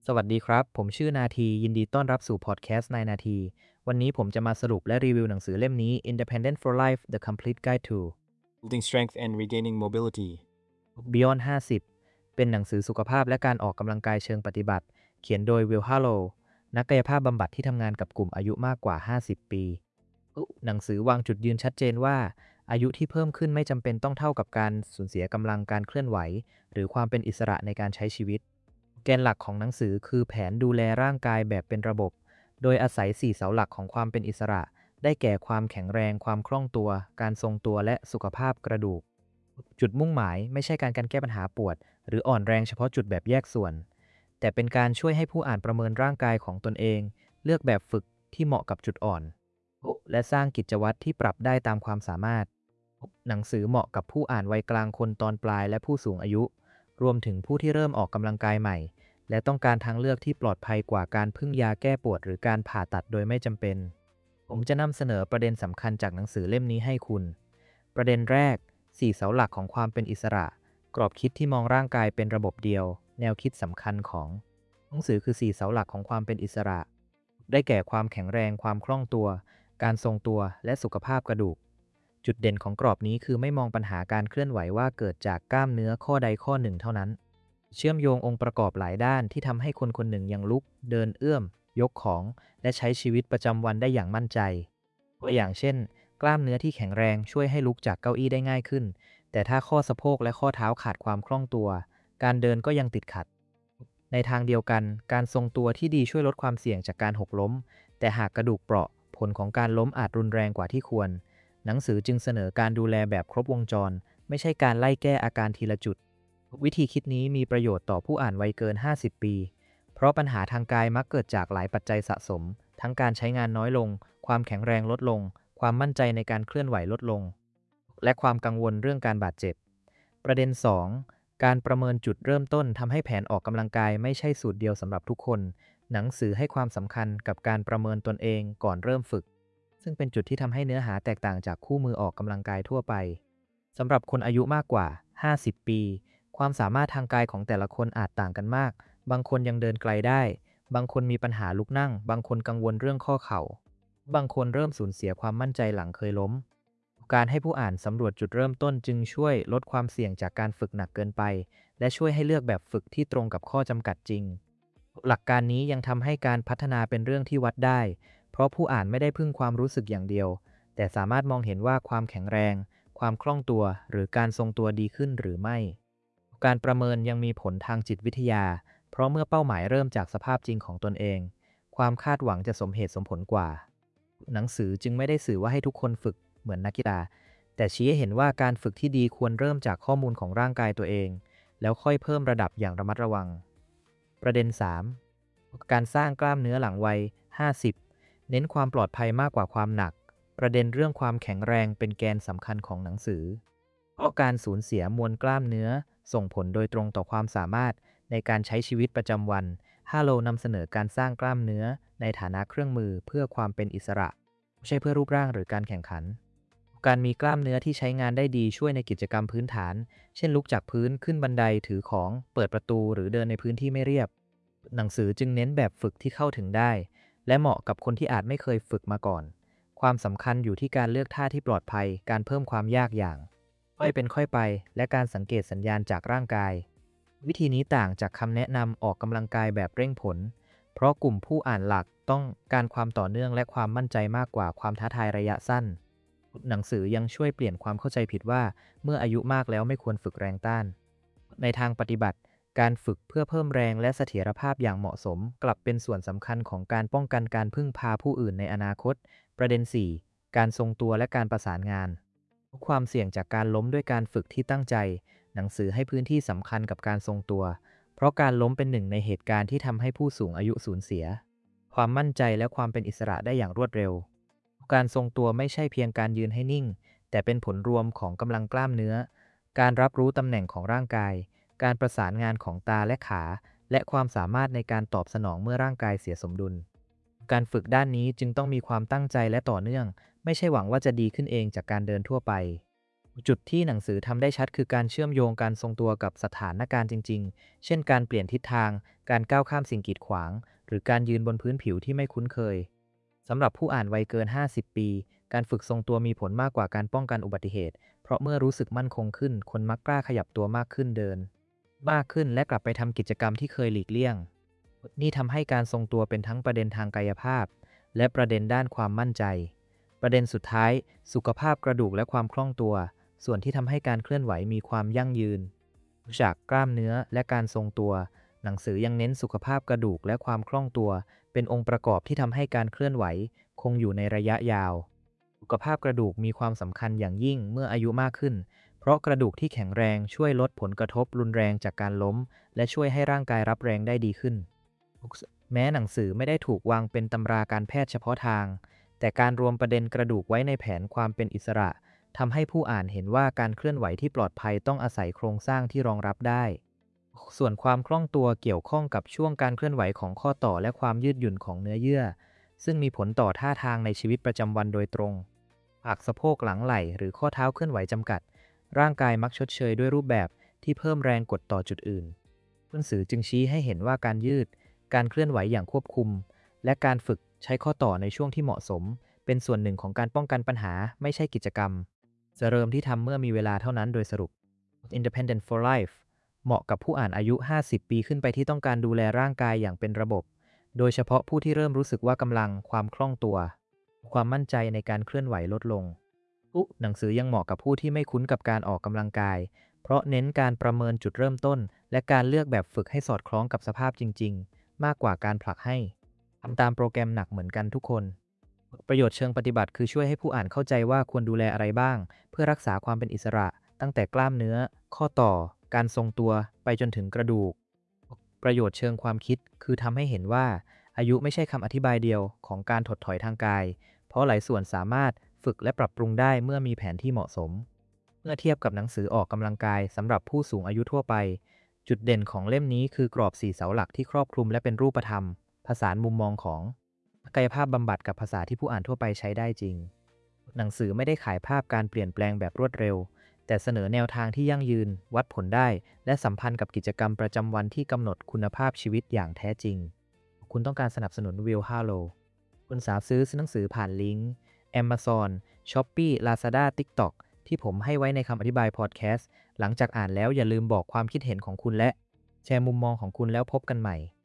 สวัสดีครับ ผมชื่อนาทียินดีต้อนรับสู่พอดแคสต์นายนาทีวันนี้ผมจะมาสรุปและรีวิวหนังสือเล่มนี้ Independent for Life: The Complete Guide to Building strength and regaining mobility. Beyond 50เป็นหนังสือสุขภาพและการออกกำลังกายเชิงปฏิบัติ เขียนโดยวิลฮาโลนักกายภาพบำบัดที่ทำงานกับกลุ่มอายุมากกว่า 50 ปีหนังสือวางจุดยืนชัดเจนว่าอายุที่เพิ่มขึ้นไม่จำเป็นต้องเท่ากับการสูญเสียกำลังการเคลื่อนไหวหรือความเป็นอิสระในการใช้ชีวิต แกนหลักของหนังสือคือแผนดูแลร่างกายแบบเป็นระบบ โดยอาศัย4เสาหลักของความเป็นอิสระ ได้แก่ความแข็งแรง ความคล่องตัว การทรงตัวและสุขภาพกระดูก จุดมุ่งหมายไม่ใช่การแก้ปัญหาปวดหรืออ่อนแรงเฉพาะจุดแบบแยกส่วน แต่เป็นการช่วยให้ผู้อ่านประเมินร่างกายของตนเอง เลือกแบบฝึกที่เหมาะกับจุดอ่อน และสร้างกิจวัตรที่ปรับได้ตามความสามารถ หนังสือเหมาะกับผู้อ่านวัยกลางคนตอนปลายและผู้สูงอายุ รวมถึงผู้ที่เริ่มออกกำลังกายใหม่ และต้องการทางเลือกที่ปลอดภัยกว่าการพึ่งยาแก้ปวดหรือการผ่าตัดโดยไม่จำเป็น ผมจะนำเสนอประเด็นสำคัญจากหนังสือเล่มนี้ให้คุณ ประเด็นแรก 4 เสาหลักของความเป็นอิสระ กรอบคิดที่มองร่างกายเป็นระบบเดียว แนวคิดสำคัญของหนังสือคือ 4 เสาหลักของความเป็นอิสระ ได้แก่ความแข็งแรง ความคล่องตัว การทรงตัว และสุขภาพกระดูก จุดเด่นของกรอบนี้คือไม่มองปัญหาการเคลื่อนไหวว่าเกิดจากกล้ามเนื้อข้อใดข้อหนึ่งเท่านั้น เชื่อมโยงองค์ประกอบหลายด้านที่ทำให้คนคนหนึ่งยังลุก เดินเอื้อม ยกของ และใช้ชีวิตประจำวันได้อย่างมั่นใจ ตัวอย่างเช่น กล้ามเนื้อที่แข็งแรงช่วยให้ลุกจากเก้าอี้ได้ง่ายขึ้น แต่ถ้าข้อสะโพกและข้อเท้าขาดความคล่องตัว การเดินก็ยังติดขัด ในทางเดียวกัน การทรงตัวที่ดีช่วยลดความเสี่ยงจากการหกล้ม แต่หากกระดูกเปราะ ผลของการล้มอาจรุนแรงกว่าที่ควร หนังสือจึงเสนอการดูแลแบบครบวงจร ไม่ใช่การไล่แก้อาการทีละจุด วิธีคิดนี้มีประโยชน์ต่อผู้อ่านวัยเกิน 50 ปี เพราะปัญหาทางกายมักเกิดจากหลายปัจจัยสะสม ทั้งการใช้งานน้อยลง ความแข็งแรงลดลง ความมั่นใจในการเคลื่อนไหวลดลง และความกังวลเรื่องการบาดเจ็บ ประเด็น 2 การประเมินจุดเริ่มต้นทำให้แผนออกกำลังกายไม่ใช่สูตรเดียวสำหรับทุกคน หนังสือให้ความสำคัญกับการประเมินตนเองก่อนเริ่มฝึก ซึ่งเป็นจุดที่ทำให้เนื้อหาแตกต่างจากคู่มือออกกำลังกายทั่วไป สำหรับคนอายุมากกว่า 50 ปี ความสามารถทางกายของแต่ละคนอาจต่างกันมาก บางคนยังเดินไกลได้ บางคนมีปัญหาลุกนั่ง บางคนกังวลเรื่องข้อเข่า บางคนเริ่มสูญเสียความมั่นใจหลังเคยล้ม การให้ผู้อ่านสำรวจจุดเริ่มต้นจึงช่วยลดความเสี่ยงจากการฝึกหนักเกินไป และช่วยให้เลือกแบบฝึกที่ตรงกับข้อจำกัดจริง หลักการนี้ยังทำให้การพัฒนาเป็นเรื่องที่วัดได้ เพราะผู้อ่านไม่ได้พึ่งความรู้สึกอย่างเดียว แต่สามารถมองเห็นว่าความแข็งแรง ความคล่องตัว หรือการทรงตัวดีขึ้นหรือไม่ การประเมินยังมีผลทางจิตวิทยา เพราะเมื่อเป้าหมายเริ่มจากสภาพจริงของตนเอง ความคาดหวังจะสมเหตุสมผลกว่า หนังสือจึงไม่ได้สื่อว่าให้ทุกคนฝึกเหมือนนักกีฬา แต่ชี้ให้เห็นว่าการฝึกที่ดีควรเริ่มจากข้อมูลของร่างกายตัวเอง แล้วค่อยเพิ่มระดับอย่างระมัดระวัง ประเด็น 3 การสร้างกล้ามเนื้อหลังวัย 50 เน้นความปลอดภัยมากกว่าความหนัก ประเด็นเรื่องความแข็งแรงเป็นแกนสำคัญของหนังสือ เพราะการสูญเสียมวลกล้ามเนื้อส่งผลโดยตรงต่อความสามารถในการใช้ชีวิตประจำวันฮาโลนำเสนอการสร้างกล้ามเนื้อในฐานะเครื่องมือเพื่อความเป็นอิสระ ไม่ใช่เพื่อรูปร่างหรือการแข่งขัน การมีกล้ามเนื้อที่ใช้งานได้ดีช่วยในกิจกรรมพื้นฐาน เช่นลุกจากพื้นขึ้นบันไดถือของเปิดประตูหรือเดินในพื้นที่ไม่เรียบ หนังสือจึงเน้นแบบฝึกที่เข้าถึงได้ และเหมาะกับคนที่อาจไม่เคยฝึกมาก่อน ความสำคัญอยู่ที่การเลือกท่าที่ปลอดภัย การเพิ่มความยากอย่างค่อยเป็นค่อยไป และการสังเกตสัญญาณจากร่างกาย วิธีนี้ต่างจากคำแนะนำออกกำลังกายแบบเร่งผล เพราะกลุ่มผู้อ่านหลักต้องการความต่อเนื่องและความมั่นใจมากกว่าความท้าทายระยะสั้น หนังสือยังช่วยเปลี่ยนความเข้าใจผิดว่าเมื่ออายุมากแล้วไม่ควรฝึกแรงต้าน ในทางปฏิบัติ การฝึกเพื่อเพิ่มแรงและเสถียรภาพอย่างเหมาะสม กลับเป็นส่วนสำคัญของการป้องกันการพึ่งพาผู้อื่นในอนาคต ประเด็น 4 การทรงตัวและการประสานงานความเสี่ยงจากการล้มด้วยการฝึกที่ตั้งใจ หนังสือให้พื้นที่สำคัญกับการทรงตัว เพราะการล้มเป็นหนึ่งในเหตุการณ์ที่ทำให้ผู้สูงอายุสูญเสียความมั่นใจและความเป็นอิสระได้อย่างรวดเร็ว การทรงตัวไม่ใช่เพียงการยืนให้นิ่ง แต่เป็นผลรวมของกำลังกล้ามเนื้อ การรับรู้ตำแหน่งของร่างกาย การประสานงานของตาและขา และความสามารถในการตอบสนองเมื่อร่างกายเสียสมดุล การฝึกด้านนี้จึงต้องมีความตั้งใจและต่อเนื่อง ไม่ใช่หวังว่าจะดีขึ้นเองจากการเดินทั่วไปจุดที่หนังสือทำได้ชัดคือการเชื่อมโยงการทรงตัวกับสถานการณ์จริงๆ เช่นการเปลี่ยนทิศทาง การก้าวข้ามสิ่งกีดขวาง หรือการยืนบนพื้นผิวที่ไม่คุ้นเคย สำหรับผู้อ่านวัยเกิน 50 ปี การฝึกทรงตัวมีผลมากกว่าการป้องกันอุบัติเหตุ เพราะเมื่อรู้สึกมั่นคงขึ้น คนมักกล้าขยับตัวมากขึ้นเดิน มากขึ้นและกลับไปทำกิจกรรมที่เคยหลีกเลี่ยง นี่ทำให้การทรงตัวเป็นทั้งประเด็นทางกายภาพ และประเด็นด้านความมั่นใจ ประเด็นสุดท้าย สุขภาพกระดูกและความคล่องตัว ส่วนที่ทำให้การเคลื่อนไหวมีความยั่งยืน จากกล้ามเนื้อและการทรงตัว หนังสือยังเน้นสุขภาพกระดูกและความคล่องตัว เป็นองค์ประกอบที่ทำให้การเคลื่อนไหวคงอยู่ในระยะยาว สุขภาพกระดูกมีความสำคัญอย่างยิ่งเมื่ออายุมากขึ้น เพราะกระดูกที่แข็งแรงช่วยลดผลกระทบรุนแรงจากการล้ม และช่วยให้ร่างกายรับแรงได้ดีขึ้น แม้หนังสือไม่ได้ถูกวางเป็นตำราการแพทย์เฉพาะทาง แต่การรวมประเด็นกระดูกไว้ในแผนความเป็นอิสระทำให้ผู้อ่านเห็นว่าการเคลื่อนไหวที่ปลอดภัยต้องอาศัยโครงสร้างที่รองรับได้ ส่วนความคล่องตัวเกี่ยวข้องกับช่วงการเคลื่อนไหวของข้อต่อและความยืดหยุ่นของเนื้อเยื่อ ซึ่งมีผลต่อท่าทางในชีวิตประจำวันโดยตรง หากสะโพกหลังไหล่หรือข้อเท้าเคลื่อนไหวจำกัด ร่างกายมักชดเชยด้วยรูปแบบที่เพิ่มแรงกดต่อจุดอื่นหนังสือจึงชี้ให้เห็นว่าการยืด การเคลื่อนไหวอย่างควบคุม และการฝึกใช้ข้อต่อในช่วงที่เหมาะสม เป็นส่วนหนึ่งของการป้องกันปัญหาไม่ใช่กิจกรรมจะเริ่มที่ทำเมื่อมีเวลาเท่านั้นโดยสรุป Independent for Life เหมาะกับผู้อ่านอายุ 50 ปีขึ้นไปที่ต้องการดูแลร่างกายอย่างเป็นระบบ โดยเฉพาะผู้ที่เริ่มรู้สึกว่ากำลังความคล่องตัว ความมั่นใจในการเคลื่อนไหวลดลง หนังสือยังเหมาะกับผู้ที่ไม่คุ้นกับการออกกำลังกาย เพราะเน้นการประเมินจุดเริ่มต้น และการเลือกแบบฝึกให้สอดคล้องกับสภาพจริงๆ มากกว่าการผลักให้ทำตามโปรแกรมหนักเหมือนกันทุกคน ประโยชน์เชิงปฏิบัติคือช่วยให้ผู้อ่านเข้าใจว่าควรดูแลอะไรบ้าง เพื่อรักษาความเป็นอิสระ ตั้งแต่กล้ามเนื้อ ข้อต่อ การทรงตัวไปจนถึงกระดูก ประโยชน์เชิงความคิดคือทำให้เห็นว่า อายุไม่ใช่คำอธิบายเดียวของการถดถอยทางกาย เพราะหลายส่วนสามารถฝึกและปรับปรุงได้เมื่อมีแผนที่เหมาะสม เมื่อเทียบกับหนังสือออกกำลังกายสำหรับผู้สูงอายุทั่วไป จุดเด่นของเล่มนี้คือกรอบ4เสาหลักที่ครอบคลุมและเป็นรูปธรรม ผสานมุมมองของกายภาพบำบัดกับภาษาที่ผู้อ่านทั่วไปใช้ได้จริง หนังสือไม่ได้ขายภาพการเปลี่ยนแปลงแบบรวดเร็ว แต่เสนอแนวทางที่ยั่งยืน วัดผลได้ และสัมพันธ์กับกิจกรรมประจำวันที่กำหนดคุณภาพชีวิตอย่างแท้จริง คุณต้องการสนับสนุน Will Harlow คุณสามารถซื้อหนังสือผ่านลิงก์ Amazon, Shopee, Lazada, TikTok ที่ผมให้ไว้ในคำอธิบายพอดแคสต์ หลังจากอ่านแล้วอย่าลืมบอกความคิดเห็นของคุณและแชร์มุมมองของคุณแล้วพบกันใหม่